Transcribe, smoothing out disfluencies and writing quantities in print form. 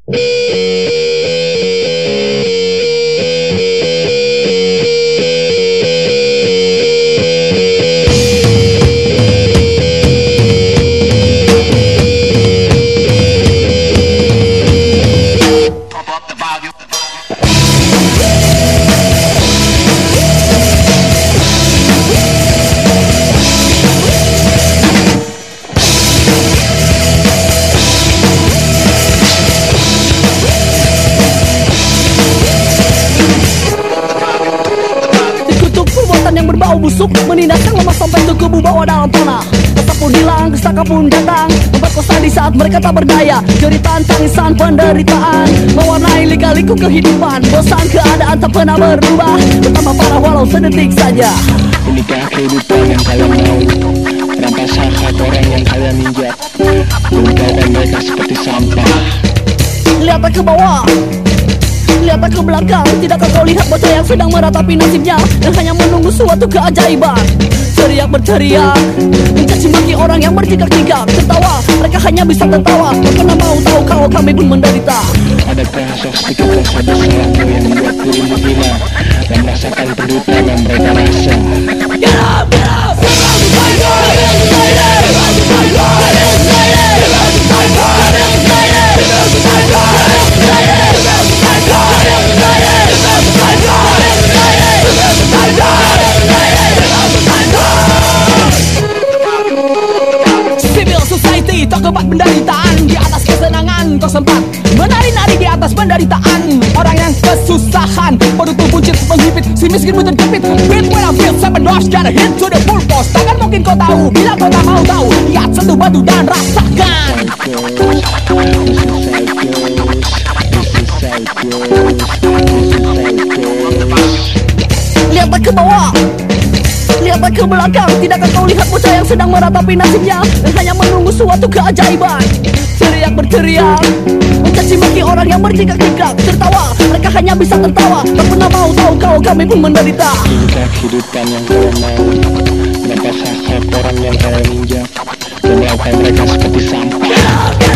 Yang berbau busuk menindaskan lemah sampai ke kubu bawah dalam tanah. Tetap pun hilang, kesaka pun datang, memperkosa di saat mereka tak berdaya. Jeritan tangisan penderitaan mewarnai lika-liku kehidupan. Bosan keadaan tak pernah berubah, bertambah parah walau sedetik saja. Inikah kehidupan yang kalian mau? Rampas hak orang yang kalian injak, tinggalkan mereka seperti sampah. Lihatlah ke bawah, lihatlah ke belakang. Tidakkah kau lihat bocah yang sedang meratapi nasibnya dan hanya menunggu suatu keajaiban? Teriak berteriak, mencaci maki orang yang berjingkak-jingkak. Tertawa, mereka hanya bisa tertawa. Tak pernah mau tahu kalau kami pun menderita. Adakah sedikit saja sesuatu yang membuat dirimu hina dan merasakan penderitaan yang mereka rasa? Get up, get up! Civil society, tak kebat penderitaan. Di atas kesenangan kau sempat menari-nari di atas penderitaan. Orang yang kesusahan, penutup buncit, menghipit, si miskin pun terjepit. Beat when I feel 7 doors, gotta hit to the full force. Takkan mungkin kau tahu, bila kau tak mau tahu. Lihat sentuh batu dan rasakan. Lihatlah ke bawah, lihatlah ke belakang. Tidakkah kau lihat bocah yang sedang meratapi nasibnya dan hanya menunggu suatu keajaiban? Teriak berteriak, mencaci maki orang yang berjingkak-jingkak. Tertawa, mereka hanya bisa tertawa. Tak pernah mau tahu kalau kami pun menderita. Inikah kehidupan yang kalian mau? Merampas hak orang yang kalian injak dan melakukan mereka seperti sampah.